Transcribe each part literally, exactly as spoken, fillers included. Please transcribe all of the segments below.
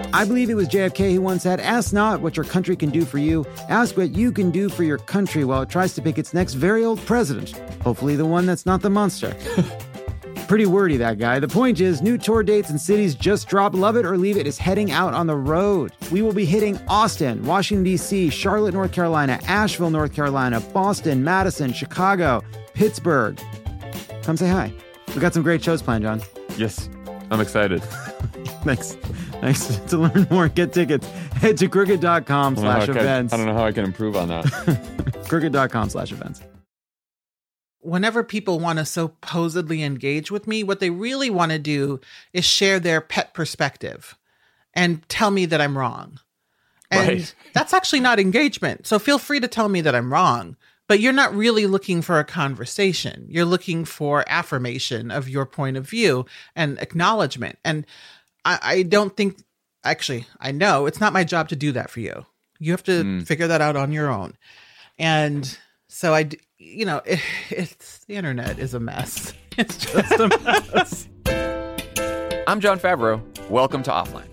I believe it was J F K who once said, "Ask not what your country can do for you. Ask what you can do for your country while it tries to pick its next very old president. Hopefully the one that's not the monster." Pretty wordy, that guy. The point is, new tour dates and cities just dropped. Love It or Leave It is heading out on the road. We will be hitting Austin, Washington, D C, Charlotte, North Carolina, Asheville, North Carolina, Boston, Madison, Chicago, Pittsburgh. Come say hi. We got some great shows planned, John. Yes, I'm excited. Thanks. Thanks. To learn more, get tickets. Head to crooked.com slash events. I don't know how I can improve on that. crooked.com slash events. Whenever people want to supposedly engage with me, what they really want to do is share their pet perspective and tell me that I'm wrong. And Right. that's actually not engagement. So feel free to tell me that I'm wrong, but you're not really looking for a conversation. You're looking for affirmation of your point of view and acknowledgement. And I, I don't think, actually, I know it's not my job to do that for you. You have to Mm. figure that out on your own. And so I, d- you know, it, it's the internet is a mess. It's just a mess. I'm John Favreau. Welcome to Offline.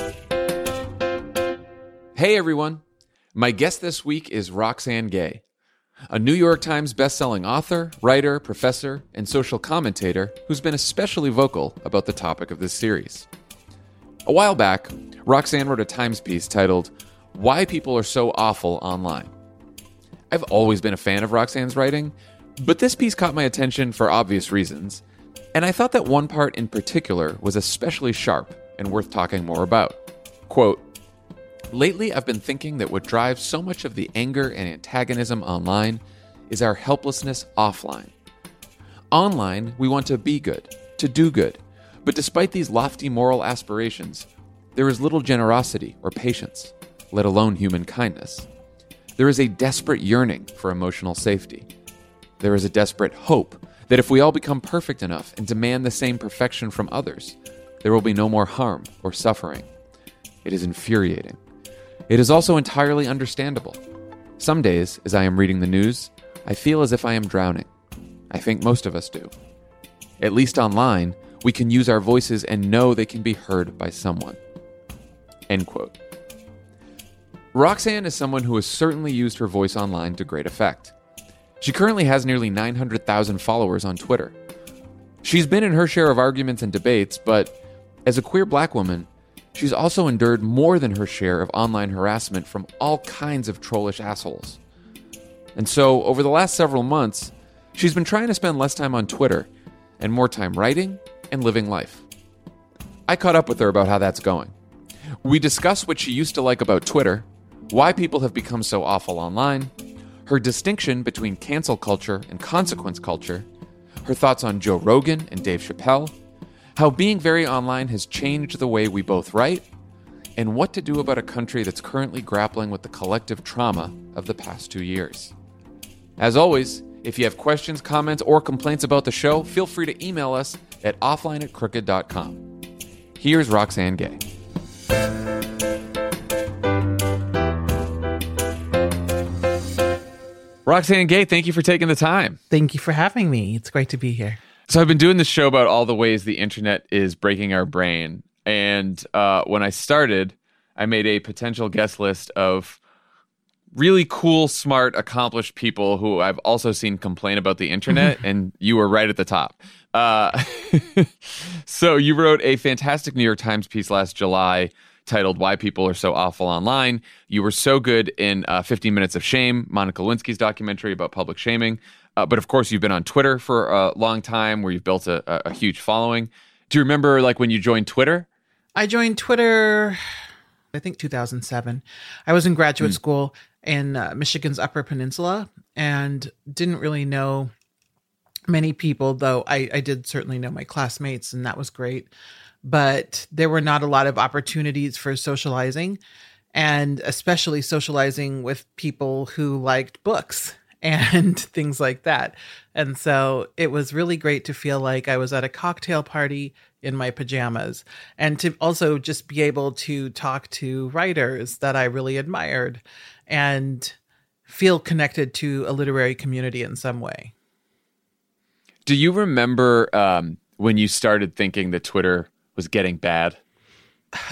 Hey, everyone. My guest this week is Roxane Gay, a New York Times bestselling author, writer, professor, and social commentator who's been especially vocal about the topic of this series. A while back, Roxane wrote a Times piece titled, "Why People Are So Awful Online." I've always been a fan of Roxane's writing, but this piece caught my attention for obvious reasons, and I thought that one part in particular was especially sharp and worth talking more about. Quote, "Lately, I've been thinking that what drives so much of the anger and antagonism online is our helplessness offline. Online, we want to be good, to do good, but despite these lofty moral aspirations, there is little generosity or patience, let alone human kindness. There is a desperate yearning for emotional safety. There is a desperate hope that if we all become perfect enough and demand the same perfection from others, there will be no more harm or suffering. It is infuriating. It is also entirely understandable. Some days, as I am reading the news, I feel as if I am drowning. I think most of us do. At least online, we can use our voices and know they can be heard by someone." End quote. Roxane is someone who has certainly used her voice online to great effect. She currently has nearly nine hundred thousand followers on Twitter. She's been in her share of arguments and debates, but as a queer black woman, she's also endured more than her share of online harassment from all kinds of trollish assholes. And so, over the last several months, she's been trying to spend less time on Twitter and more time writing and living life. I caught up with her about how that's going. We discuss what she used to like about Twitter, why people have become so awful online, her distinction between cancel culture and consequence culture, her thoughts on Joe Rogan and Dave Chappelle, how being very online has changed the way we both write, and what to do about a country that's currently grappling with the collective trauma of the past two years. As always, if you have questions, comments, or complaints about the show, feel free to email us at offline at crooked dot com. Here's Roxane Gay. Roxane Gay, thank you for taking the time. Thank you for having me. It's great to be here. So I've been doing this show about all the ways the internet is breaking our brain. And uh, when I started, I made a potential guest list of really cool, smart, accomplished people who I've also seen complain about the internet, and you were right at the top. Uh, so you wrote a fantastic New York Times piece last July titled "Why People Are So Awful Online." You were so good in uh, fifteen minutes of Shame, Monica Lewinsky's documentary about public shaming. Uh, but of course, you've been on Twitter for a long time where you've built a, a, a huge following. Do you remember like when you joined Twitter? I joined Twitter, I think two thousand seven. I was in graduate mm. school in uh, Michigan's Upper Peninsula and didn't really know many people, though I, I did certainly know my classmates, and that was great. But there were not a lot of opportunities for socializing, and especially socializing with people who liked books and things like that. And so it was really great to feel like I was at a cocktail party in my pajamas, and to also just be able to talk to writers that I really admired and feel connected to a literary community in some way. Do you remember um, when you started thinking that Twitter was getting bad?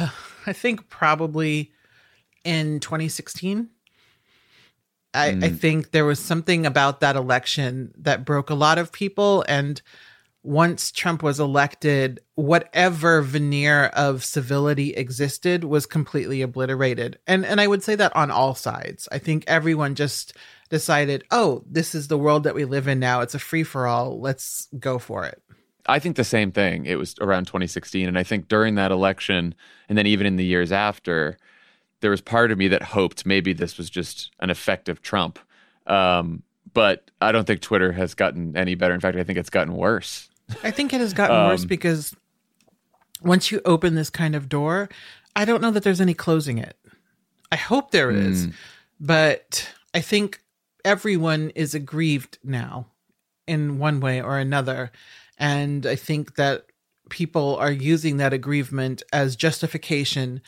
I think probably in twenty sixteen. I, mm. I think there was something about that election that broke a lot of people. And once Trump was elected, whatever veneer of civility existed was completely obliterated. And and I would say that on all sides. I think everyone just decided, oh, this is the world that we live in now. It's a free-for-all. Let's go for it. I think the same thing. It was around twenty sixteen. And I think during that election, and then even in the years after, there was part of me that hoped maybe this was just an effect of Trump. Um, but I don't think Twitter has gotten any better. In fact, I think it's gotten worse. I think it has gotten um, worse because once you open this kind of door, I don't know that there's any closing it. I hope there is, mm. but I think everyone is aggrieved now in one way or another. And I think that people are using that aggrievement as justification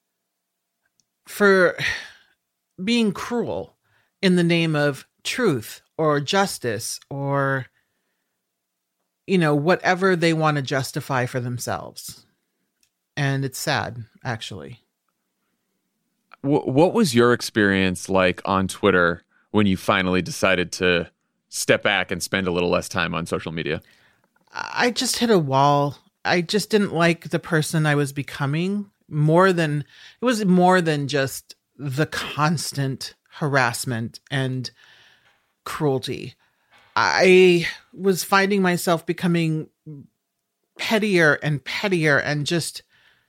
for being cruel in the name of truth or justice or, you know, whatever they want to justify for themselves. And it's sad, actually. What was your experience like on Twitter when you finally decided to step back and spend a little less time on social media? I just hit a wall. I just didn't like the person I was becoming more than, it was more than just the constant harassment and cruelty. I was finding myself becoming pettier and pettier and just,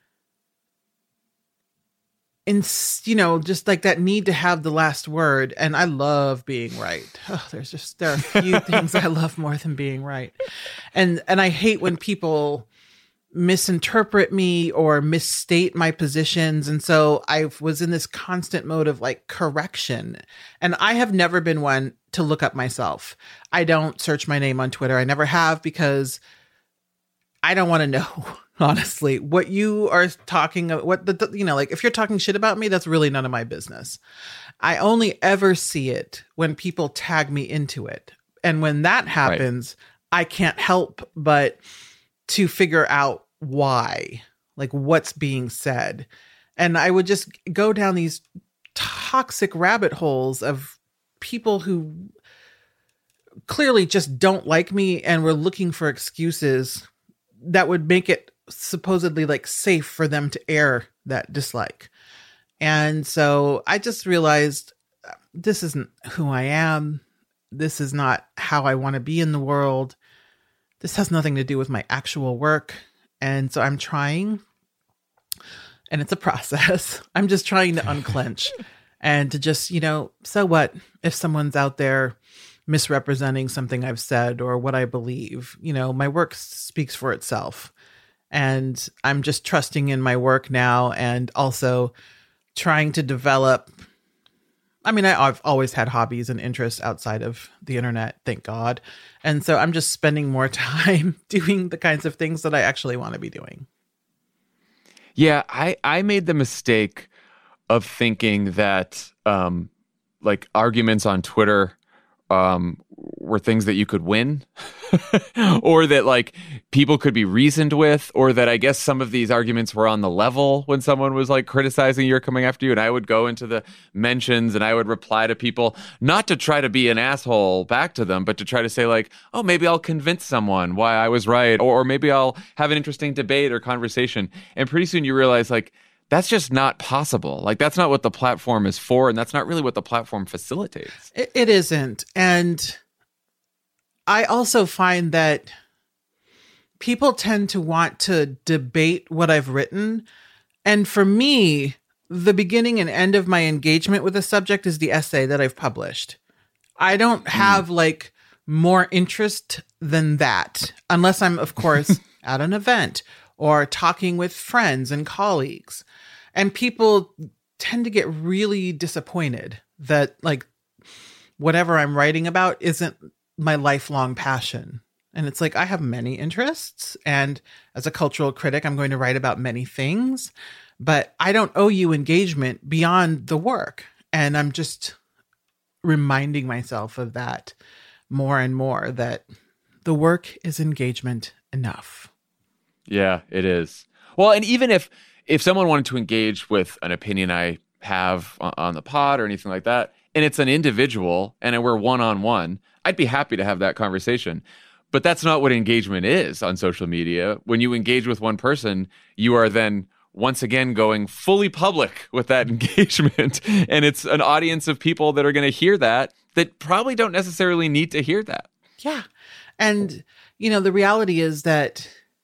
in, you know, just like that need to have the last word. And I love being right. Oh, there's just, there are a few things I love more than being right. And, and I hate when people misinterpret me or misstate my positions. And so I was in this constant mode of like correction. And I have never been one to look up myself. I don't search my name on Twitter. I never have, because I don't want to know, honestly, what you are talking about. What the, you know, like if you're talking shit about me, that's really none of my business. I only ever see it when people tag me into it. And when that happens, right. I can't help but to figure out why, like what's being said. And I would just go down these toxic rabbit holes of people who clearly just don't like me and were looking for excuses that would make it supposedly like safe for them to air that dislike. And so I just realized this isn't who I am. This is not how I want to be in the world. This has nothing to do with my actual work. And so I'm trying, and it's a process. I'm just trying to unclench and to just, you know, so what if someone's out there misrepresenting something I've said or what I believe? You know, my work speaks for itself. And I'm just trusting in my work now, and also trying to develop. I mean, I, I've always had hobbies and interests outside of the internet, thank God. And so I'm just spending more time doing the kinds of things that I actually want to be doing. Yeah, I, I made the mistake of thinking that um, like arguments on Twitter um, were things that you could win or that like people could be reasoned with, or that I guess some of these arguments were on the level when someone was like criticizing you or coming after you. And I would go into the mentions and I would reply to people, not to try to be an asshole back to them, but to try to say like, oh, maybe I'll convince someone why I was right. Or, or maybe I'll have an interesting debate or conversation. And pretty soon you realize like, that's just not possible. Like, that's not what the platform is for. And that's not really what the platform facilitates. It, it isn't. And I also find that people tend to want to debate what I've written. And for me, the beginning and end of my engagement with a subject is the essay that I've published. I don't have mm. like more interest than that, unless I'm, of course, at an event or talking with friends and colleagues. And people tend to get really disappointed that like whatever I'm writing about isn't my lifelong passion. And it's like, I have many interests. And as a cultural critic, I'm going to write about many things, but I don't owe you engagement beyond the work. And I'm just reminding myself of that more and more, that the work is engagement enough. Yeah, it is. Well, and even if if someone wanted to engage with an opinion I have on, on the pod or anything like that, and it's an individual and we're one-on-one, I'd be happy to have that conversation. But that's not what engagement is on social media. When you engage with one person, you are then once again going fully public with that engagement. And it's an audience of people that are going to hear that, that probably don't necessarily need to hear that. Yeah. And, you know, the reality is that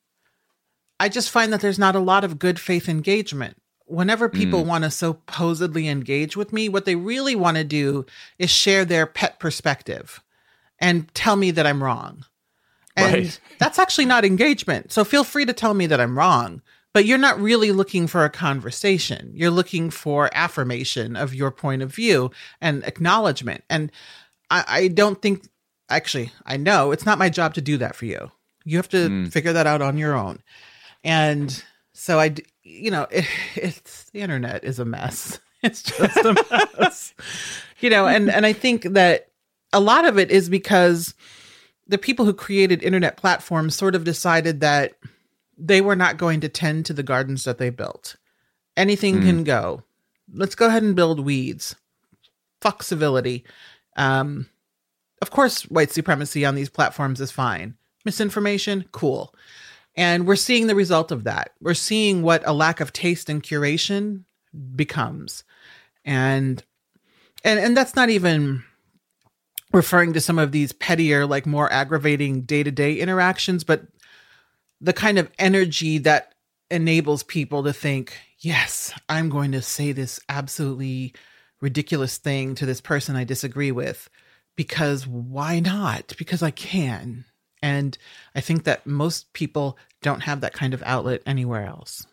I just find that there's not a lot of good faith engagement. Whenever people mm. want to supposedly engage with me, what they really want to do is share their pet perspective and tell me that I'm wrong. And right. That's actually not engagement. So feel free to tell me that I'm wrong, but you're not really looking for a conversation. You're looking for affirmation of your point of view and acknowledgement. And I, I don't think, actually, I know it's not my job to do that for you. You have to mm. figure that out on your own. And so I, you know, it, it's the internet is a mess. It's just a mess, you know, and, and I think that a lot of it is because the people who created internet platforms sort of decided that they were not going to tend to the gardens that they built. Anything mm. can go. Let's go ahead and build weeds. Fuck civility. Um, of course, white supremacy on these platforms is fine. Misinformation, cool. And we're seeing the result of that. We're seeing what a lack of taste and curation becomes. And and and that's not even referring to some of these pettier, like more aggravating day-to-day interactions, but the kind of energy that enables people to think, yes, I'm going to say this absolutely ridiculous thing to this person I disagree with, because why not? Because I can. And I think that most people don't have that kind of outlet anywhere else.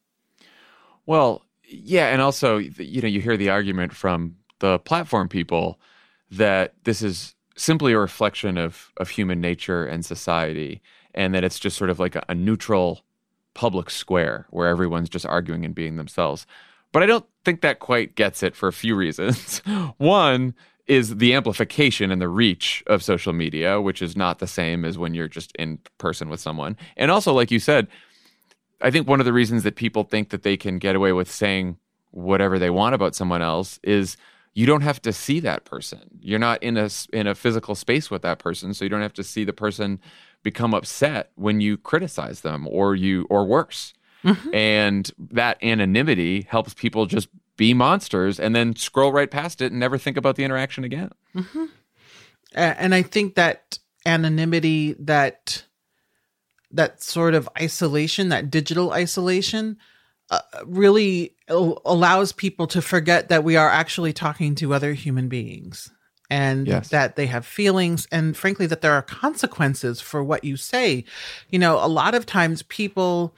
Well, yeah. And also, you know, you hear the argument from the platform people that this is simply a reflection of, of human nature and society, and that it's just sort of like a, a neutral public square where everyone's just arguing and being themselves. But I don't think that quite gets it for a few reasons. One is the amplification and the reach of social media, which is not the same as when you're just in person with someone. And also, like you said, I think one of the reasons that people think that they can get away with saying whatever they want about someone else is you don't have to see that person. You're not in a, in a physical space with that person, so you don't have to see the person become upset when you criticize them or you or worse. Mm-hmm. And that anonymity helps people just be monsters and then scroll right past it and never think about the interaction again. Mm-hmm. And I think that anonymity, that that sort of isolation, that digital isolation, uh, really allows people to forget that we are actually talking to other human beings, and yes. that they have feelings, and frankly, that there are consequences for what you say. You know, a lot of times people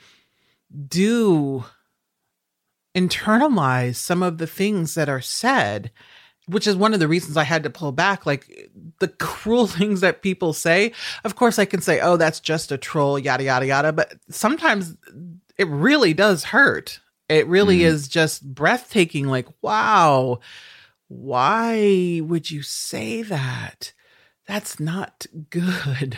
do internalize some of the things that are said, which is one of the reasons I had to pull back. Like the cruel things that people say, of course I can say, oh, that's just a troll, yada, yada, yada. But sometimes it really does hurt. It really mm. is just breathtaking. Like, wow, why would you say that? That's not good.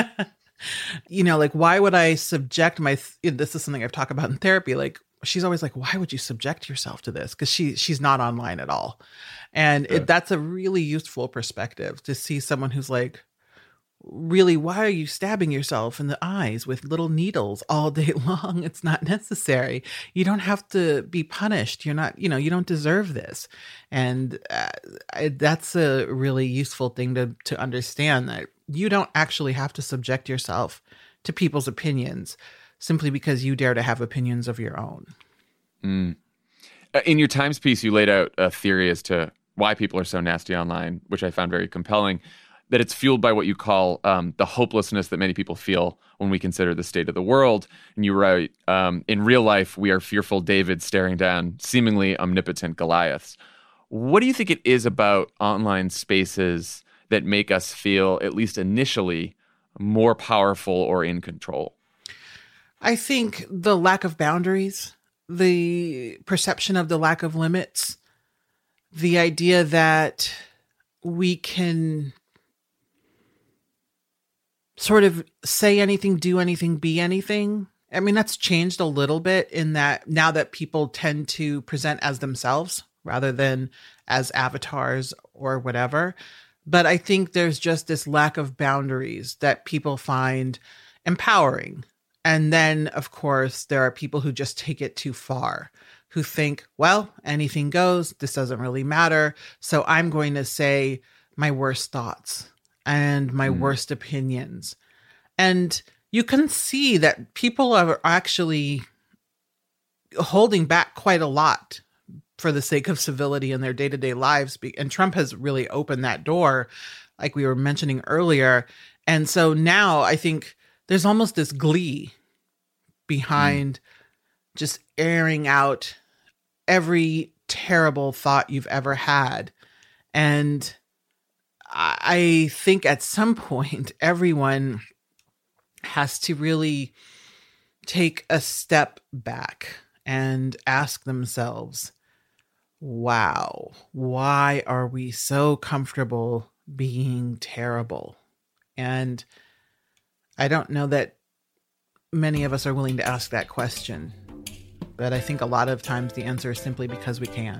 You know, like, why would I subject my, th- this is something I've talked about in therapy. Like, she's always like, why would you subject yourself to this? Because she she's not online at all. And yeah. it, that's a really useful perspective to see someone who's like, really, why are you stabbing yourself in the eyes with little needles all day long? It's not necessary. You don't have to be punished. You're not, you know, you don't deserve this. And uh, I, that's a really useful thing to to understand, that you don't actually have to subject yourself to people's opinions simply because you dare to have opinions of your own. Mm. In your Times piece, you laid out a theory as to why people are so nasty online, which I found very compelling, that it's fueled by what you call um, the hopelessness that many people feel when we consider the state of the world. And you write, um, in real life, we are fearful David staring down seemingly omnipotent Goliaths. What do you think it is about online spaces that make us feel, at least initially, more powerful or in control? I think the lack of boundaries, the perception of the lack of limits, the idea that we can sort of say anything, do anything, be anything, I mean, that's changed a little bit in that now that people tend to present as themselves rather than as avatars or whatever. But I think there's just this lack of boundaries that people find empowering. And then, of course, there are people who just take it too far, who think, well, anything goes. This doesn't really matter. So I'm going to say my worst thoughts and my mm. worst opinions. And you can see that people are actually holding back quite a lot for the sake of civility in their day-to-day lives. And Trump has really opened that door, like we were mentioning earlier. And so now I think there's almost this glee behind mm. just airing out every terrible thought you've ever had. And I think at some point, everyone has to really take a step back and ask themselves, wow, why are we so comfortable being terrible? And I don't know that many of us are willing to ask that question, but I think a lot of times the answer is simply because we can.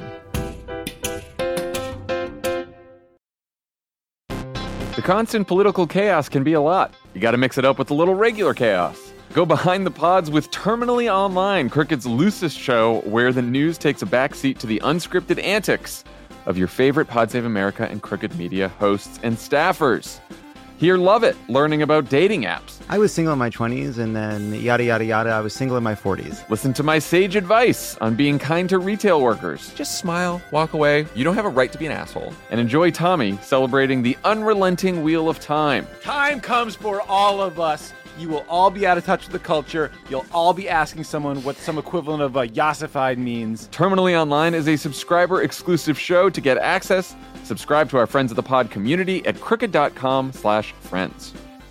The constant political chaos can be a lot. You got to mix it up with a little regular chaos. Go behind the pods with Terminally Online, Crooked's loosest show where the news takes a backseat to the unscripted antics of your favorite Pod Save America and Crooked Media hosts and staffers. Here, love it, learning about dating apps. I was single in my twenties, and then yada, yada, yada, I was single in my forties. Listen to my sage advice on being kind to retail workers. Just smile, walk away. You don't have a right to be an asshole. And enjoy Tommy celebrating the unrelenting wheel of time. Time comes for all of us. You will all be out of touch with the culture. You'll all be asking someone what some equivalent of a yassified means. Terminally Online is a subscriber-exclusive show. To get access, subscribe to our Friends of the Pod community at crooked.com slash friends.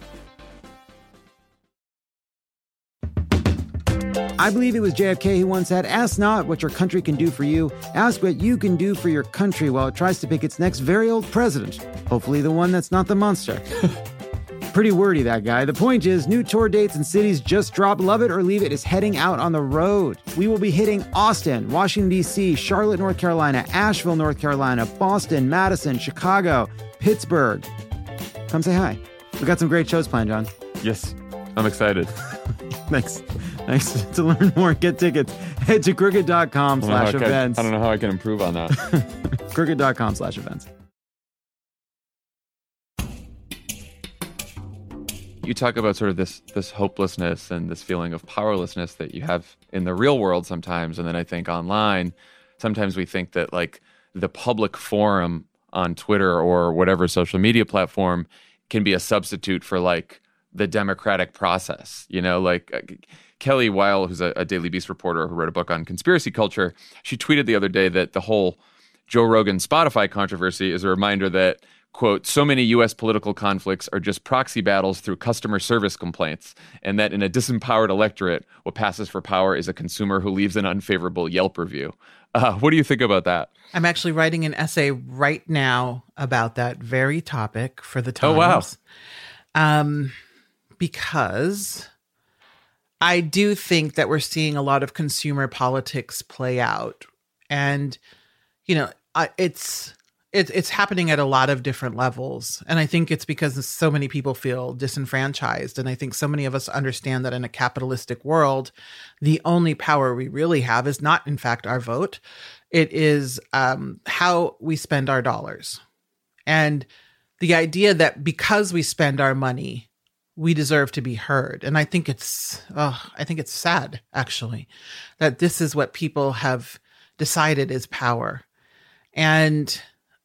I believe it was J F K who once said, ask not what your country can do for you, ask what you can do for your country while it tries to pick its next very old president. Hopefully the one that's not the monster. Pretty wordy, that guy. The point is, new tour dates and cities just dropped. Love It or Leave It is heading out on the road. We will be hitting Austin, Washington, D C, Charlotte, North Carolina, Asheville, North Carolina, Boston, Madison, Chicago, Pittsburgh. Come say hi. We got some great shows planned, John. Yes, I'm excited. Thanks. Thanks. To learn more, get tickets, head to crooked.com slash events. I don't know how I can improve on that. crooked.com slash events. You talk about sort of this this hopelessness and this feeling of powerlessness that you have in the real world sometimes. And then I think online, sometimes we think that like the public forum on Twitter or whatever social media platform can be a substitute for like the democratic process. You know, like uh, Kelly Weil, who's a, a Daily Beast reporter who wrote a book on conspiracy culture, she tweeted the other day that the whole Joe Rogan Spotify controversy is a reminder that, quote, so many U S political conflicts are just proxy battles through customer service complaints, and that in a disempowered electorate, what passes for power is a consumer who leaves an unfavorable Yelp review. Uh, what do you think about that? I'm actually writing an essay right now about that very topic for the Times. Oh, wow. Um, because I do think that we're seeing a lot of consumer politics play out. And, you know, I, it's... It's it's happening at a lot of different levels. And I think it's because so many people feel disenfranchised. And I think so many of us understand that in a capitalistic world, the only power we really have is not, in fact, our vote. It is um, how we spend our dollars. And the idea that because we spend our money, we deserve to be heard. And I think it's, oh, I think it's sad, actually, that this is what people have decided is power. And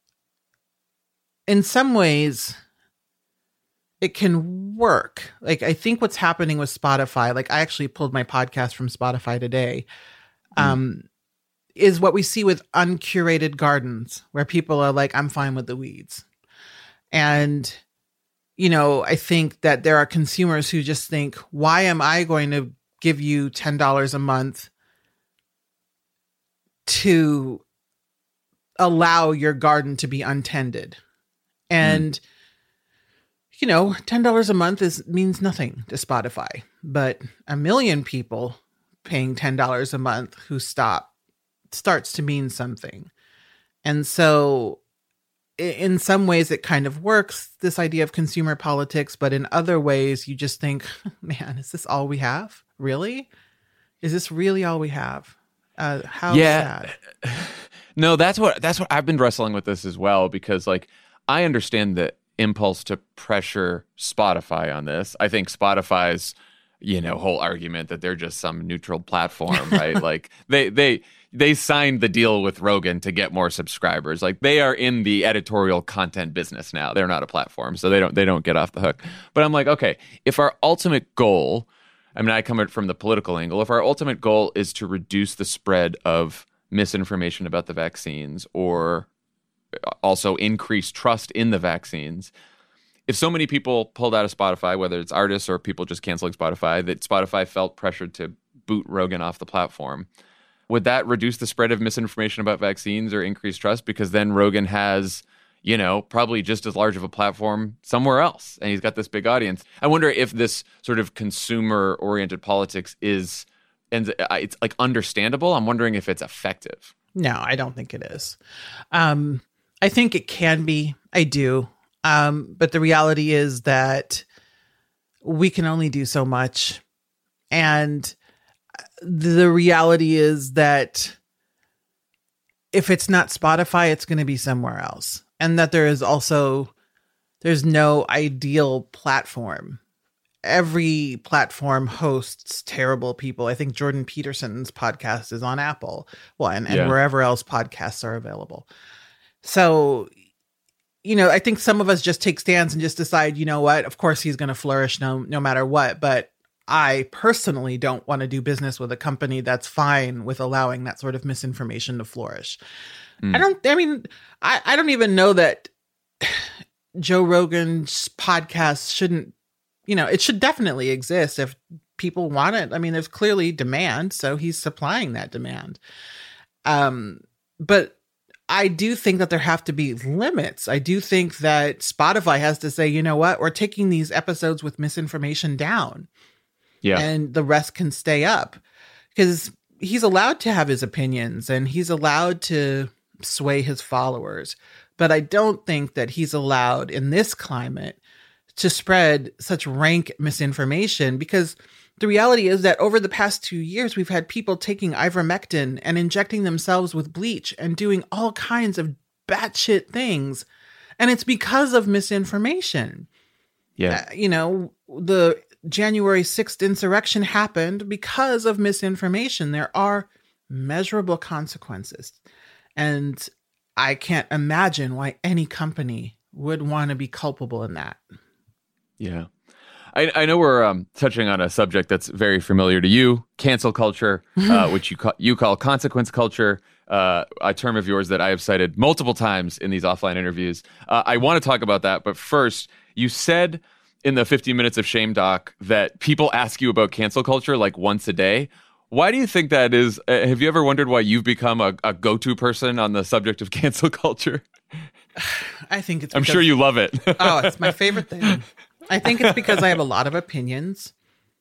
in some ways, it can work. Like, I think what's happening with Spotify, like I actually pulled my podcast from Spotify today, mm. um, is what we see with uncurated gardens, where people are like, I'm fine with the weeds. And, you know, I think that there are consumers who just think, why am I going to give you ten dollars a month to allow your garden to be untended? And, mm. you know, ten dollars a month is means nothing to Spotify, but a million people paying ten dollars a month who stop starts to mean something. And so in some ways it kind of works, this idea of consumer politics, but in other ways you just think, man, is this all we have? Really? Is this really all we have? Uh, how yeah. sad. No, that's what that's what I've been wrestling with this as well, because like I understand the impulse to pressure Spotify on this. I think Spotify's, you know, whole argument that they're just some neutral platform, right? Like they they they signed the deal with Rogan to get more subscribers. Like they are in the editorial content business now. They're not a platform, so they don't they don't get off the hook. But I'm like, okay, if our ultimate goal, I mean, I come from the political angle, if our ultimate goal is to reduce the spread of misinformation about the vaccines or also increase trust in the vaccines, if so many people pulled out of Spotify, whether it's artists or people just canceling Spotify, that Spotify felt pressured to boot Rogan off the platform, would that reduce the spread of misinformation about vaccines or increase trust? Because then Rogan has, you know, probably just as large of a platform somewhere else, and he's got this big audience. I wonder if this sort of consumer-oriented politics is, and it's like understandable. I'm wondering if it's effective. No, I don't think it is. Um, I think it can be. I do. Um, but the reality is that we can only do so much. And the reality is that if it's not Spotify, it's going to be somewhere else. And that there is also, there's no ideal platform. Every platform hosts terrible people. I think Jordan Peterson's podcast is on Apple. Well, and, and Yeah. wherever else podcasts are available. So, you know, I think some of us just take stands and just decide, you know what, of course he's going to flourish no, no matter what. But I personally don't want to do business with a company that's fine with allowing that sort of misinformation to flourish. Mm. I don't, I mean, I, I don't even know that Joe Rogan's podcast shouldn't, you know, it should definitely exist if people want it. I mean, there's clearly demand, so he's supplying that demand. Um, but I do think that there have to be limits. I do think that Spotify has to say, you know what, we're taking these episodes with misinformation down. Yeah. And the rest can stay up, because he's allowed to have his opinions and he's allowed to sway his followers. But I don't think that he's allowed in this climate to spread such rank misinformation, because the reality is that over the past two years, we've had people taking ivermectin and injecting themselves with bleach and doing all kinds of batshit things. And it's because of misinformation. Yeah. Uh, you know, the January sixth insurrection happened because of misinformation. There are measurable consequences. And I can't imagine why any company would want to be culpable in that. Yeah. I, I know we're um, touching on a subject that's very familiar to you, cancel culture, uh, which you call, you call consequence culture, uh, a term of yours that I have cited multiple times in these offline interviews. Uh, I want to talk about that, but first, you said in the fifteen minutes of Shame doc that people ask you about cancel culture like once a day. Why do you think that is? Uh, have you ever wondered why you've become a, a go-to person on the subject of cancel culture? I think it's I'm because, sure you love it. oh, it's my favorite thing. I think it's because I have a lot of opinions.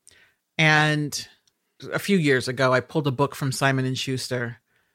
And a few years ago, I pulled a book from Simon and Schuster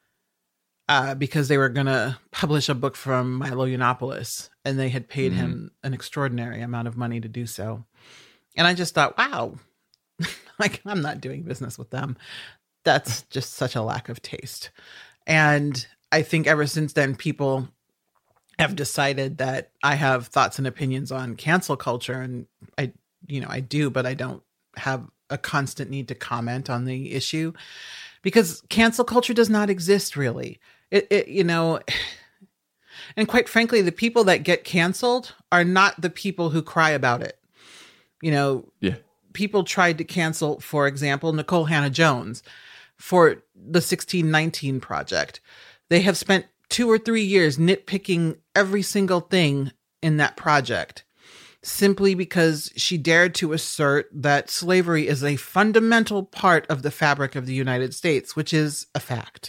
uh, because they were going to publish a book from Milo Yiannopoulos, and they had paid mm-hmm. him an extraordinary amount of money to do so. And I just thought, wow, like I'm not doing business with them. That's just such a lack of taste. And I think ever since then, people have decided that I have thoughts and opinions on cancel culture, and I, you know, I do, but I don't have a constant need to comment on the issue, because cancel culture does not exist really. It, it you know, and quite frankly, the people that get canceled are not the people who cry about it. You know, yeah. People tried to cancel, for example, Nicole Hannah-Jones for the sixteen nineteen Project. They have spent two or three years nitpicking every single thing in that project, simply because she dared to assert that slavery is a fundamental part of the fabric of the United States, which is a fact.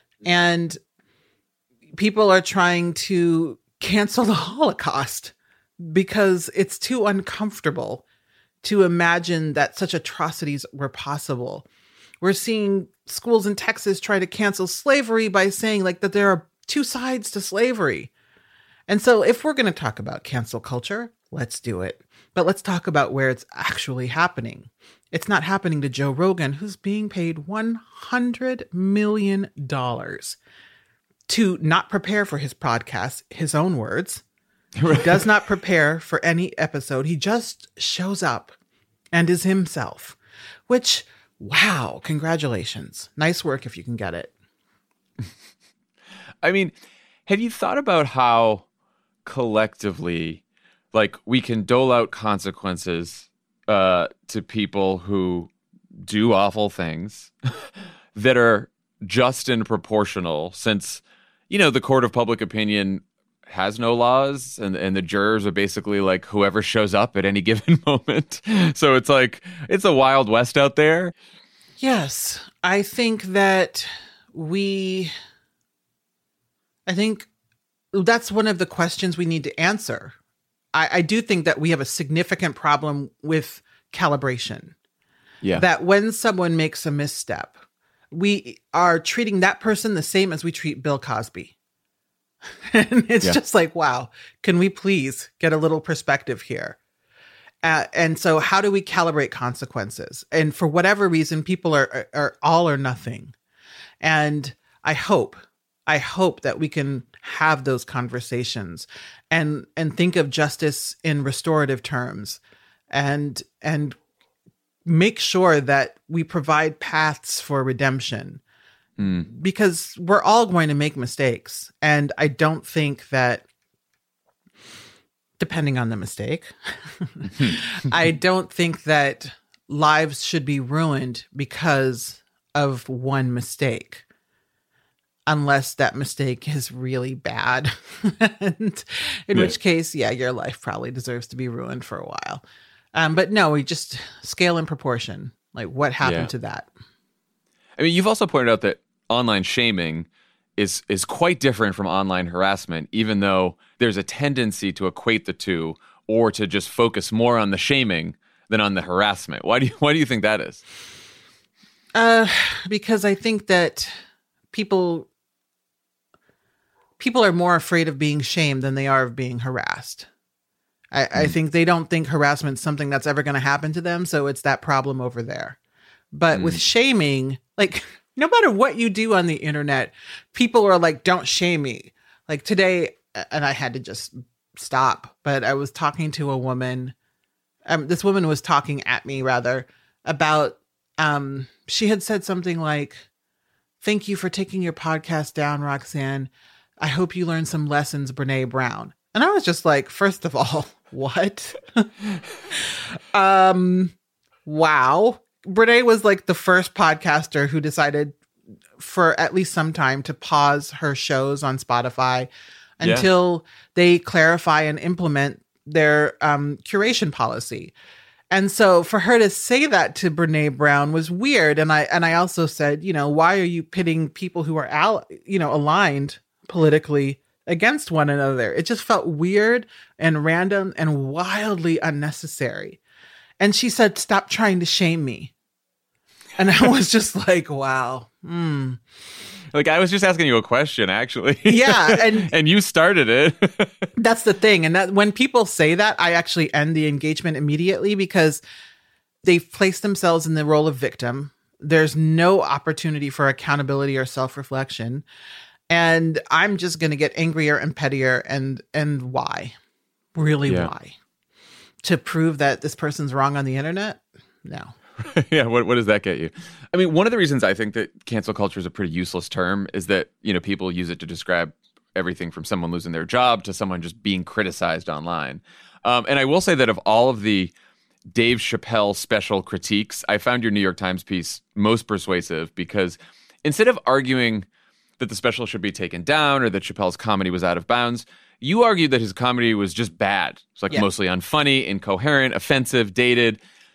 And people are trying to cancel the Holocaust because it's too uncomfortable to imagine that such atrocities were possible. We're seeing schools in Texas try to cancel slavery by saying like that there are two sides to slavery. And so if we're going to talk about cancel culture, let's do it. But let's talk about where it's actually happening. It's not happening to Joe Rogan, who's being paid one hundred million dollars to not prepare for his podcast, his own words. He does not prepare for any episode. He just shows up and is himself, which, wow, congratulations. Nice work if you can get it. I mean, have you thought about how collectively, like, we can dole out consequences uh, to people who do awful things that are just and proportional, since, you know, the court of public opinion has no laws, and, and the jurors are basically like whoever shows up at any given moment. So it's like, it's a wild west out there. Yes, I think that we, I think that's one of the questions we need to answer. I, I do think that we have a significant problem with calibration. Yeah. That when someone makes a misstep, we are treating that person the same as we treat Bill Cosby. And it's yeah. just like, wow, can we please get a little perspective here? Uh, and so how do we calibrate consequences? And for whatever reason, people are, are, are all or nothing. And I hope, I hope that we can have those conversations and, and think of justice in restorative terms, and, and make sure that we provide paths for redemption. Mm. Because we're all going to make mistakes. And I don't think that, depending on the mistake, I don't think that lives should be ruined because of one mistake, unless that mistake is really bad. And in yeah. which case, yeah, your life probably deserves to be ruined for a while. Um, but no, we just scale in proportion. Like, what happened yeah. to that? I mean, you've also pointed out that online shaming is is quite different from online harassment, even though there's a tendency to equate the two, or to just focus more on the shaming than on the harassment. Why do you why do you think that is? Uh, because I think that people people are more afraid of being shamed than they are of being harassed. I, mm. I think they don't think harassment is something that's ever going to happen to them, so it's that problem over there. But mm. with shaming, like, no matter what you do on the internet, people are like, don't shame me. Like today, and I had to just stop, but I was talking to a woman. Um, this woman was talking at me, rather, about, um, she had said something like, thank you for taking your podcast down, Roxanne. I hope you learned some lessons, Brene Brown. And I was just like, first of all, what? um, wow. Brene was like the first podcaster who decided for at least some time to pause her shows on Spotify until yeah. they clarify and implement their um, curation policy. And so for her to say that to Brene Brown was weird. And I and I also said, you know, why are you pitting people who are al- you know aligned politically against one another? It just felt weird and random and wildly unnecessary. And she said, stop trying to shame me. And I was just like, wow. Mm. Like, I was just asking you a question, actually. Yeah. And, and you started it. That's the thing. And that when people say that, I actually end the engagement immediately, because they've placed themselves in the role of victim. There's no opportunity for accountability or self-reflection. And I'm just going to get angrier and pettier. And, and why? Really, yeah. why? To prove that this person's wrong on the internet? No. Yeah, what what does that get you? I mean, one of the reasons I think that cancel culture is a pretty useless term is that, you know, people use it to describe everything from someone losing their job to someone just being criticized online. Um, and I will say that of all of the Dave Chappelle special critiques, I found your New York Times piece most persuasive, because instead of arguing that the special should be taken down or that Chappelle's comedy was out of bounds, you argued that his comedy was just bad. It's like yeah. mostly unfunny, incoherent, offensive, dated.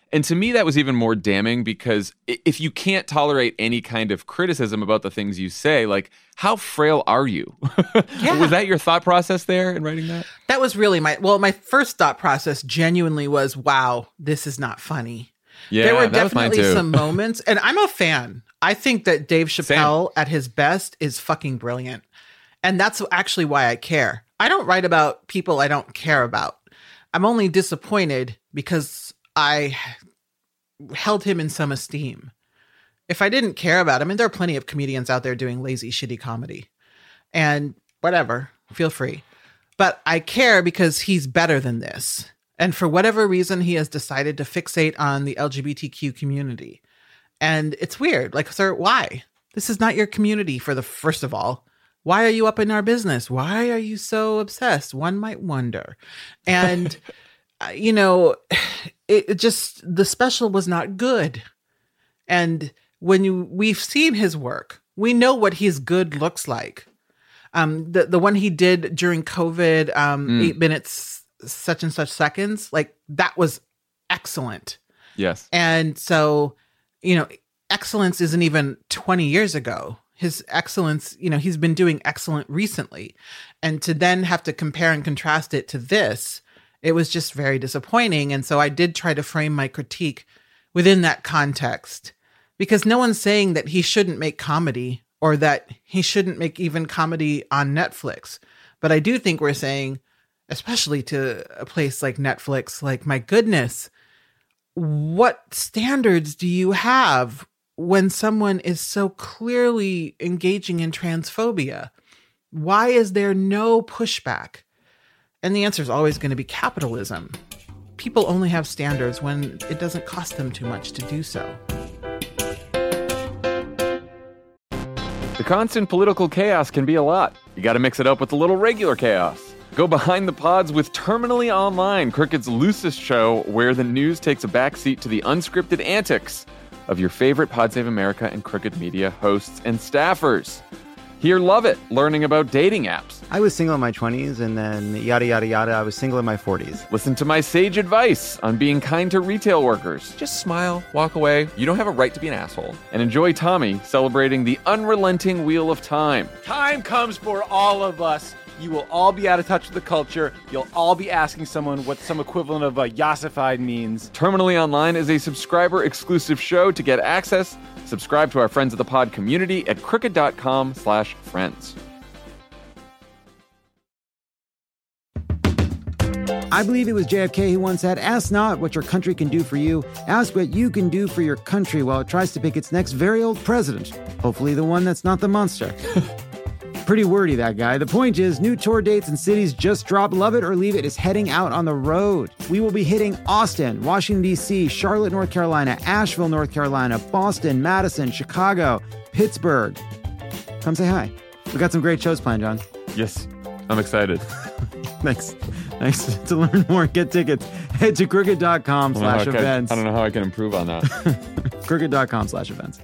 And to me, that was even more damning because if you can't tolerate any kind of criticism about the things you say, like, how frail are you? Yeah. Was that your thought process there in writing that? That was really my, well, my first thought process genuinely was, wow, this is not funny. Yeah, there were that was mine definitely too. some moments, and I'm a fan. I think that Dave Chappelle at his best is fucking brilliant. And that's actually why I care. I don't write about people I don't care about. I'm only disappointed because I held him in some esteem. If I didn't care about him, and there are plenty of comedians out there doing lazy, shitty comedy, and whatever, feel free. But I care because he's better than this. And for whatever reason, he has decided to fixate on the L G B T Q community. And it's weird. Like, sir, why? This is not your community, for the first of all. Why are you up in our business? Why are you so obsessed? One might wonder. And, uh, you know, it, it just, the special was not good. And when you, we've seen his work, we know what his good looks like. Um, the, the one he did during COVID, um, mm. eight minutes, such and such seconds, like that was excellent. Yes. And so, you know, excellence isn't even twenty years ago. His excellence, you know, he's been doing excellent recently. And to then have to compare and contrast it to this, it was just very disappointing. And so I did try to frame my critique within that context, because no one's saying that he shouldn't make comedy or that he shouldn't make even comedy on Netflix. But I do think we're saying, especially to a place like Netflix, like, my goodness, what standards do you have when someone is so clearly engaging in transphobia? Why is there no pushback? And the answer is always going to be capitalism. People only have standards when it doesn't cost them too much to do so. The constant political chaos can be a lot. You got to mix it up with a little regular chaos. Go behind the pods with Terminally Online, Crooked's loosest show where the news takes a backseat to the unscripted antics of your favorite Pod Save America and Crooked Media hosts and staffers. Hear Love It, learning about dating apps. I was single in my twenties, and then yada, yada, yada, I was single in my forties. Listen to my sage advice on being kind to retail workers. Just smile, walk away. You don't have a right to be an asshole. And enjoy Tommy celebrating the unrelenting wheel of time. Time comes for all of us. You will all be out of touch with the culture. You'll all be asking someone what some equivalent of uh, yassified means. Terminally Online is a subscriber-exclusive show. To get access, subscribe to our Friends of the Pod community at crooked.com slash friends. I believe it was J F K who once said, "Ask not what your country can do for you. Ask what you can do for your country while it tries to pick its next very old president. Hopefully the one that's not the monster." Pretty wordy, that guy. The point is, new tour dates and cities just dropped. Love It or Leave It is heading out on the road. We will be hitting Austin, Washington, D C, Charlotte, North Carolina, Asheville, North Carolina, Boston, Madison, Chicago, Pittsburgh. Come say hi. We got some great shows planned, John. Yes, I'm excited. Thanks. Thanks. To learn more, get tickets. Head to crooked.com slash events. I don't know how I can improve on that. crooked.com slash events.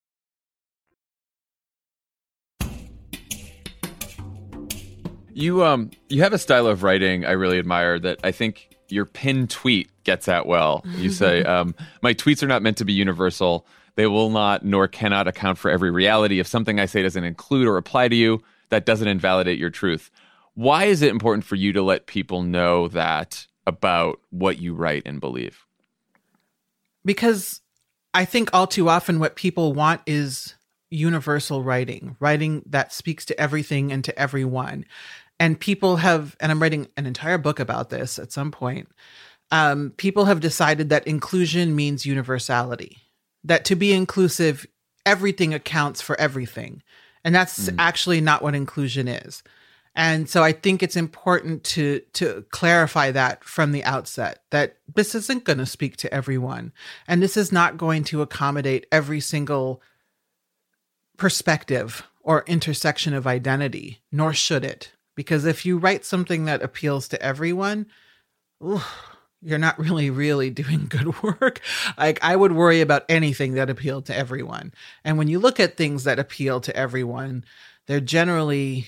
You um you have a style of writing I really admire that I think your pinned tweet gets at well. You say, um, my tweets are not meant to be universal. They will not nor cannot account for every reality. If something I say doesn't include or apply to you, that doesn't invalidate your truth. Why is it important for you to let people know that about what you write and believe? Because I think all too often what people want is universal writing, writing that speaks to everything and to everyone. And people have, and I'm writing an entire book about this at some point, um, people have decided that inclusion means universality, that to be inclusive, everything accounts for everything. And that's mm. actually not what inclusion is. And so I think it's important to to clarify that from the outset, that this isn't going to speak to everyone. And this is not going to accommodate every single perspective or intersection of identity, nor should it. Because if you write something that appeals to everyone, ooh, you're not really, really doing good work. Like, I would worry about anything that appealed to everyone. And when you look at things that appeal to everyone, they're generally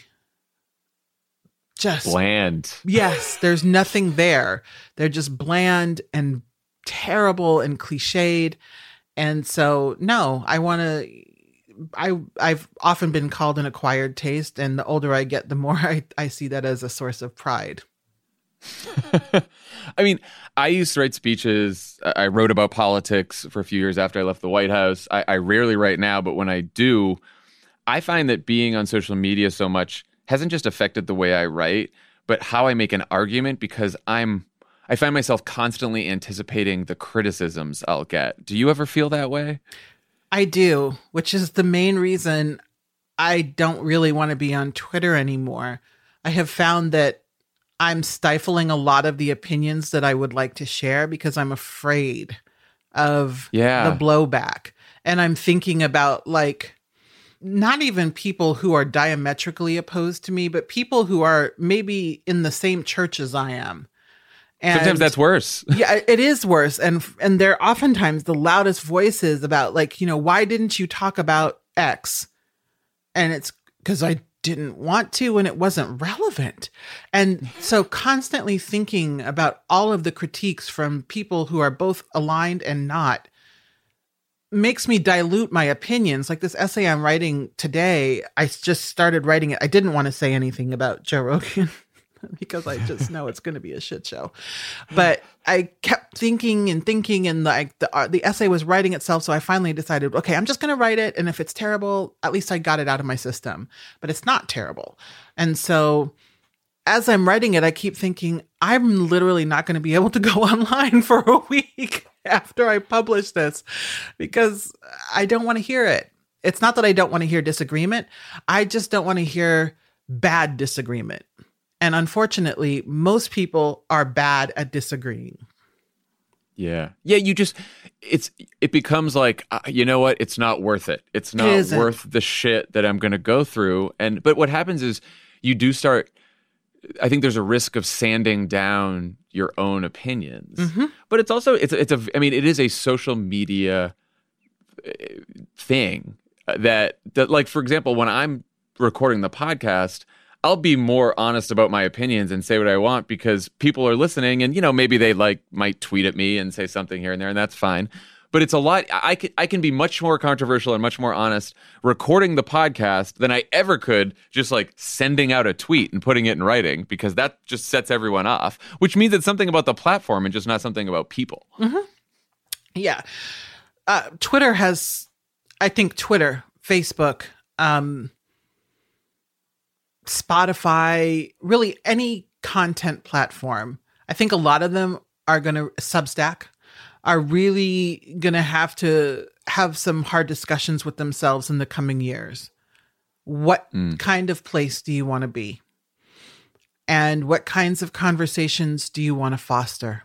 just bland. Yes, there's nothing there. They're just bland and terrible and cliched. And so, no, I want to, I, I've often been called an acquired taste. And the older I get, the more I, I see that as a source of pride. I mean, I used to write speeches. I wrote about politics for a few years after I left the White House. I, I rarely write now, but when I do, I find that being on social media so much hasn't just affected the way I write, but how I make an argument, because I'm, I find myself constantly anticipating the criticisms I'll get. Do you ever feel that way? I do, which is the main reason I don't really want to be on Twitter anymore. I have found that I'm stifling a lot of the opinions that I would like to share because I'm afraid of yeah. the blowback. And I'm thinking about, like, not even people who are diametrically opposed to me, but people who are maybe in the same church as I am. And sometimes that's worse. Yeah, it is worse. And and they're oftentimes the loudest voices about, like, you know, why didn't you talk about X? And it's because I didn't want to and it wasn't relevant. And so constantly thinking about all of the critiques from people who are both aligned and not makes me dilute my opinions. Like this essay I'm writing today, I just started writing it. I didn't want to say anything about Joe Rogan because I just know it's going to be a shit show. But I kept thinking and thinking, and like the, uh, the essay was writing itself. So I finally decided, okay, I'm just going to write it. And if it's terrible, at least I got it out of my system. But it's not terrible. And so as I'm writing it, I keep thinking, I'm literally not going to be able to go online for a week after I publish this because I don't want to hear it. It's not that I don't want to hear disagreement. I just don't want to hear bad disagreement. And unfortunately, most people are bad at disagreeing. Yeah. Yeah, you just, it's, it becomes like, uh, you know what? It's not worth it. It's not it worth the shit that I'm going to go through. And, but what happens is you do start, I think there's a risk of sanding down your own opinions. Mm-hmm. But it's also, it's, it's a, I mean, it is a social media thing that, that like, for example, when I'm recording the podcast, I'll be more honest about my opinions and say what I want because people are listening and, you know, maybe they like might tweet at me and say something here and there and that's fine. But it's a lot. I can, I can be much more controversial and much more honest recording the podcast than I ever could just like sending out a tweet and putting it in writing because that just sets everyone off, which means it's something about the platform and just not something about people. Mm-hmm. Yeah. Uh, Twitter has, I think Twitter, Facebook, um, Spotify, really any content platform. I think a lot of them are going to, Substack, are really going to have to have some hard discussions with themselves in the coming years. What mm. kind of place do you want to be? And what kinds of conversations do you want to foster?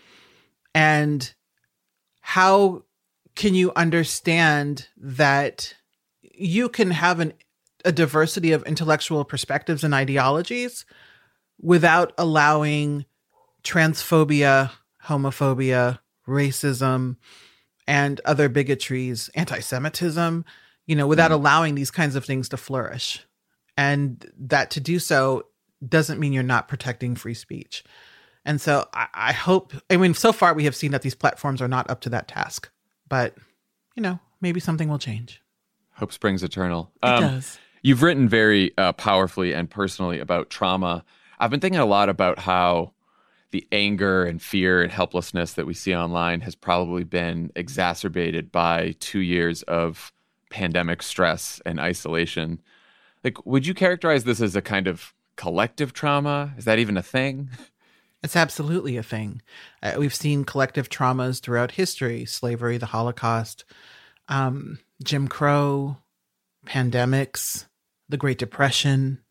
And how can you understand that you can have an a diversity of intellectual perspectives and ideologies without allowing transphobia, homophobia, racism, and other bigotries, anti-Semitism, you know, without mm. allowing these kinds of things to flourish. And that to do so doesn't mean you're not protecting free speech. And so I, I hope, I mean, so far we have seen that these platforms are not up to that task, but, you know, maybe something will change. Hope springs eternal. It um, does. You've written very uh, powerfully and personally about trauma. I've been thinking a lot about how the anger and fear and helplessness that we see online has probably been exacerbated by two years of pandemic stress and isolation. Like, would you characterize this as a kind of collective trauma? Is that even a thing? It's absolutely a thing. Uh, we've seen collective traumas throughout history: slavery, the Holocaust, um, Jim Crow, pandemics, the Great Depression.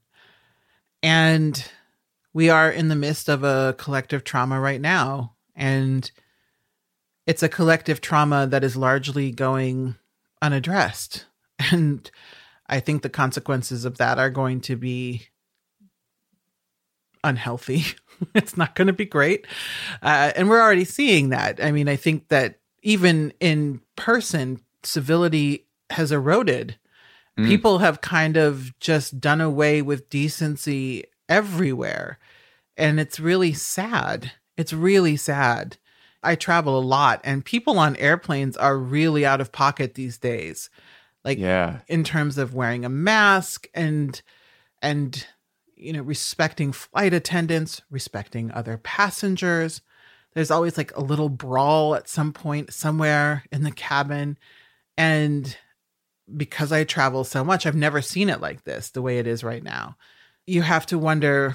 And we are in the midst of a collective trauma right now. And it's a collective trauma that is largely going unaddressed. And I think the consequences of that are going to be unhealthy. It's not going to be great. Uh, and we're already seeing that. I mean, I think that even in person, civility has eroded. Mm. People have kind of just done away with decency everywhere. And it's really sad. It's really sad. I travel a lot, and people on airplanes are really out of pocket these days. Like, Yeah. in terms of wearing a mask and, and, you know, respecting flight attendants, respecting other passengers. There's always like a little brawl at some point somewhere in the cabin. And because I travel so much, I've never seen it like this, the way it is right now. You have to wonder,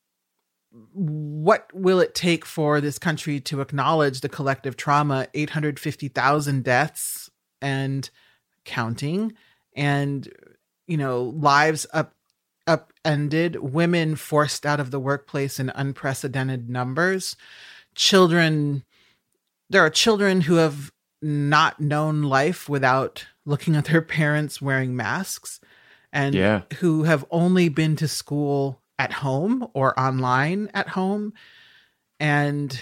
what will it take for this country to acknowledge the collective trauma, eight hundred fifty thousand deaths and counting, and, you know, lives up upended, women forced out of the workplace in unprecedented numbers, children, there are children who have not known life without looking at their parents wearing masks, and Yeah. who have only been to school at home or online at home. And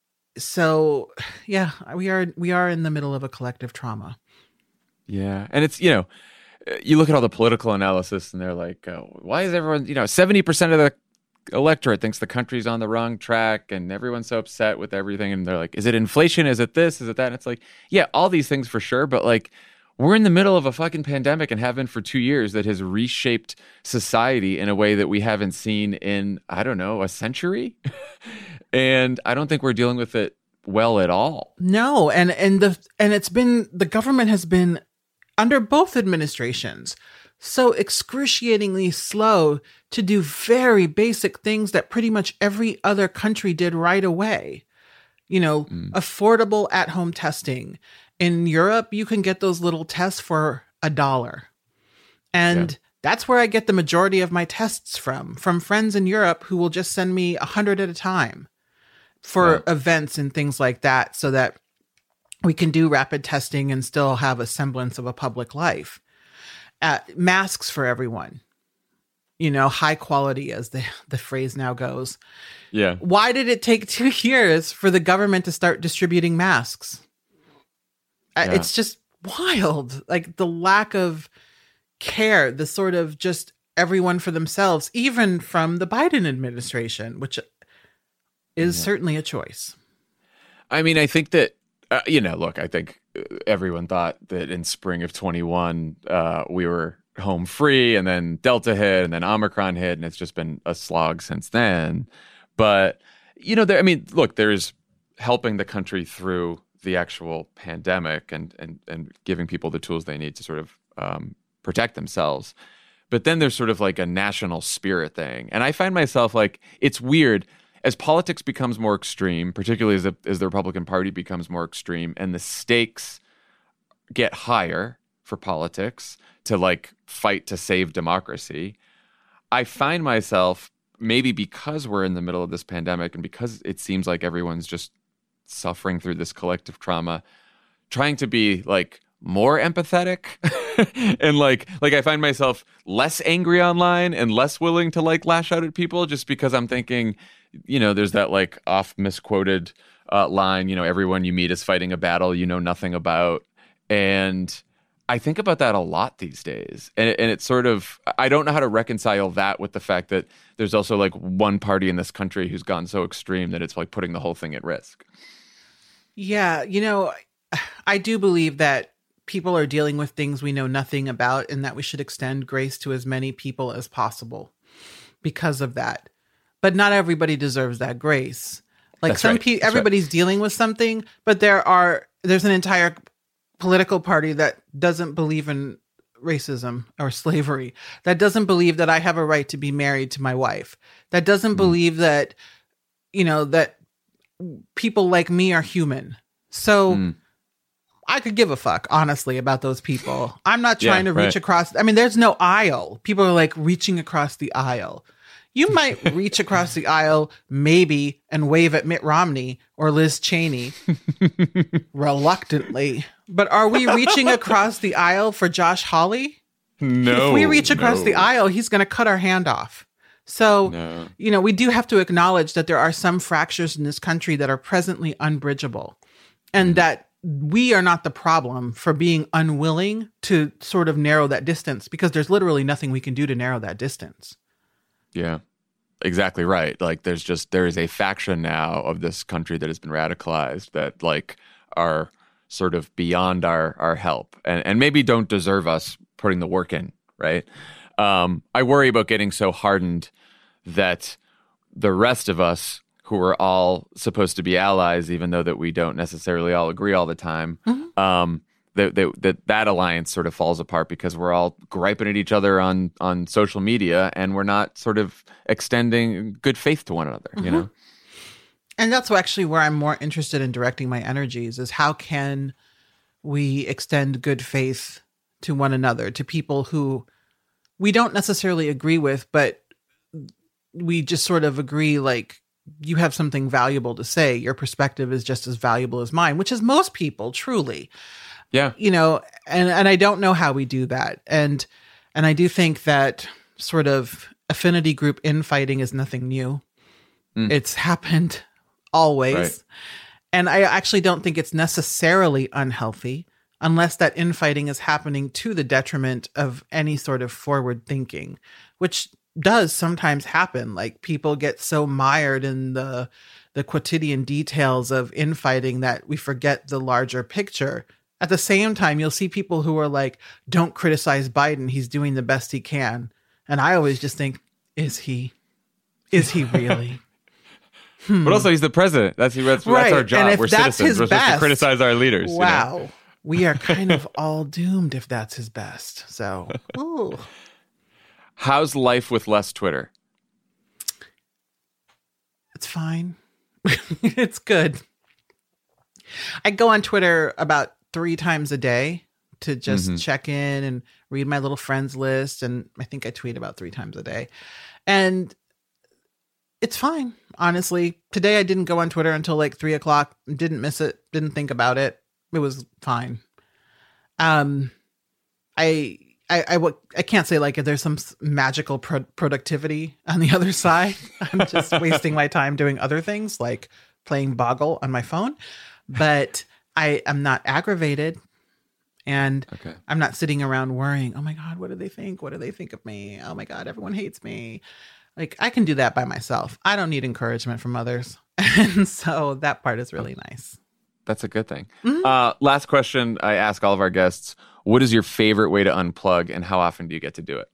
so, yeah, we are, we are in the middle of a collective trauma. Yeah. And it's, you know, you look at all the political analysis and they're like, oh, why is everyone, you know, seventy percent of the electorate thinks the country's on the wrong track and everyone's so upset with everything. And they're like, is it inflation? Is it this? Is it that? And it's like, yeah, all these things for sure. But like, we're in the middle of a fucking pandemic and have been for two years that has reshaped society in a way that we haven't seen in, I don't know, a century. And I don't think we're dealing with it well at all. No. And, and the, and it's been, the government has been under both administrations so excruciatingly slow to do very basic things that pretty much every other country did right away. You know, mm. affordable at-home testing. In Europe, you can get those little tests for a dollar. And yeah. that's where I get the majority of my tests from, from friends in Europe who will just send me a hundred at a time for yeah. events and things like that, so that we can do rapid testing and still have a semblance of a public life. Uh, masks for everyone, you know, high quality, as the, the phrase now goes. Yeah. Why did it take two years for the government to start distributing masks? Uh, yeah. It's just wild. Like, the lack of care, the sort of just everyone for themselves, even from the Biden administration, which is yeah. certainly a choice. I mean, I think that, Uh, you know, look, I think everyone thought that in spring of twenty-one, uh, we were home free, and then Delta hit, and then Omicron hit, and it's just been a slog since then. But, you know, there, I mean, look, there's helping the country through the actual pandemic and and and giving people the tools they need to sort of um, protect themselves. But then there's sort of like a national spirit thing. And I find myself like, it's weird. As politics becomes more extreme, particularly as the, as the Republican Party becomes more extreme, and the stakes get higher for politics to like fight to save democracy, I find myself, maybe because we're in the middle of this pandemic and because it seems like everyone's just suffering through this collective trauma, trying to be like more empathetic and like like I find myself less angry online and less willing to like lash out at people, just because I'm thinking, you know, there's that like oft misquoted uh, line, you know, everyone you meet is fighting a battle you know nothing about. And I think about that a lot these days. And, and it's sort of, I don't know how to reconcile that with the fact that there's also like one party in this country who's gone so extreme that it's like putting the whole thing at risk. Yeah, you know, I do believe that people are dealing with things we know nothing about, and that we should extend grace to as many people as possible because of that. But not everybody deserves that grace. Like That's some right. people, everybody's right. dealing with something, but there are, there's an entire political party that doesn't believe in racism or slavery, that doesn't believe that I have a right to be married to my wife, that doesn't mm. believe that, you know, that people like me are human. So mm. I could give a fuck, honestly, about those people. I'm not trying yeah, to reach right. across. I mean, there's no aisle. People are like reaching across the aisle. You might reach across the aisle, maybe, and wave at Mitt Romney or Liz Cheney reluctantly. But are we reaching across the aisle for Josh Hawley? No. If we reach across no. the aisle, he's going to cut our hand off. So, no. you know, we do have to acknowledge that there are some fractures in this country that are presently unbridgeable, and mm. that we are not the problem for being unwilling to sort of narrow that distance, because there's literally nothing we can do to narrow that distance. Yeah. exactly right. Like there's just, there is a faction now of this country that has been radicalized that like are sort of beyond our, our help and, and maybe don't deserve us putting the work in, right? Um, I worry about getting so hardened that the rest of us who are all supposed to be allies, even though that we don't necessarily all agree all the time, mm-hmm. um, that, that that that alliance sort of falls apart because we're all griping at each other on on social media and we're not sort of extending good faith to one another, mm-hmm. you know? And that's actually where I'm more interested in directing my energies is how can we extend good faith to one another, to people who we don't necessarily agree with, but we just sort of agree like, you have something valuable to say. Your perspective is just as valuable as mine, which is most people, truly. Yeah. You know, and, and I don't know how we do that. And and I do think that sort of affinity group infighting is nothing new. Mm. It's happened always. Right. And I actually don't think it's necessarily unhealthy unless that infighting is happening to the detriment of any sort of forward thinking, which does sometimes happen. Like people get so mired in the the quotidian details of infighting that we forget the larger picture. At the same time, you'll see people who are like, don't criticize Biden. He's doing the best he can. And I always just think, is he? Is he really? hmm. But also he's the president. That's, that's, right. that's our job. And if We're that's citizens. his We're best, supposed to criticize our leaders. Wow. You know? We are kind of all doomed if that's his best. So, ooh. How's life with less Twitter? It's fine. It's good. I go on Twitter about three times a day to just mm-hmm. check in and read my little friends list. And I think I tweet about three times a day. And it's fine, honestly. Today I didn't go on Twitter until like three o'clock. Didn't miss it. Didn't think about it. It was fine. Um, I... I, I, I can't say like if there's some magical pro- productivity on the other side. I'm just wasting my time doing other things like playing Boggle on my phone. But I am not aggravated and okay. I'm not sitting around worrying, oh my God, what do they think? What do they think of me? Oh my God, everyone hates me. Like I can do that by myself. I don't need encouragement from others. And so that part is really nice. That's a good thing. Mm-hmm. Uh, last question I ask all of our guests. What is your favorite way to unplug and how often do you get to do it?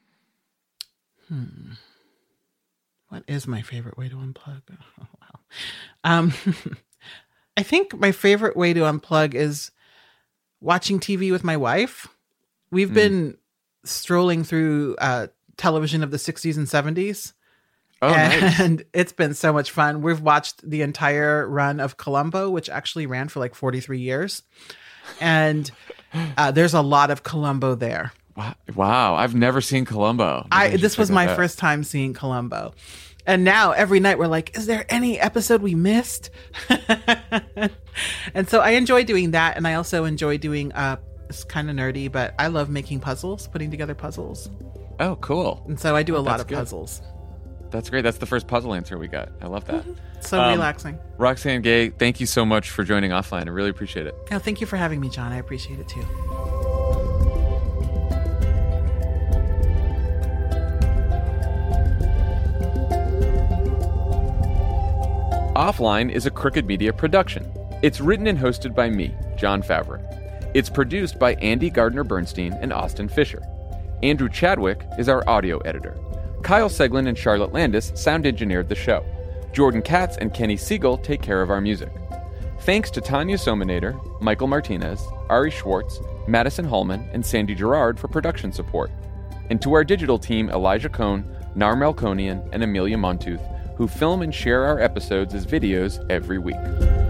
Hmm. What is my favorite way to unplug? Oh, wow. Um, I think my favorite way to unplug is watching T V with my wife. We've mm. been strolling through uh, television of the sixties and seventies. Oh, nice. And it's been so much fun. We've watched the entire run of Columbo, which actually ran for like forty-three years. And uh, there's a lot of Columbo there. Wow. I've never seen Columbo. I, this was my first time seeing Columbo. And now every night we're like, is there any episode we missed? And so I enjoy doing that. And I also enjoy doing, uh, it's kind of nerdy, but I love making puzzles, putting together puzzles. Oh, cool. And so I do a lot That's of good. puzzles. That's great. That's the first puzzle answer we got. I love that. Mm-hmm. So um, relaxing. Roxane Gay, thank you so much for joining Offline. I really appreciate it. Oh, thank you for having me, John. I appreciate it too. Offline is a Crooked Media production. It's written and hosted by me, John Favreau. It's produced by Andy Gardner-Bernstein and Austin Fisher. Andrew Chadwick is our audio editor. Kyle Seglin and Charlotte Landis sound engineered the show. Jordan Katz and Kenny Siegel take care of our music. Thanks to Tanya Sominator, Michael Martinez, Ari Schwartz, Madison Hallman, and Sandy Gerard for production support. And to our digital team, Elijah Cohn, Nar Melkonian, and Amelia Montooth, who film and share our episodes as videos every week.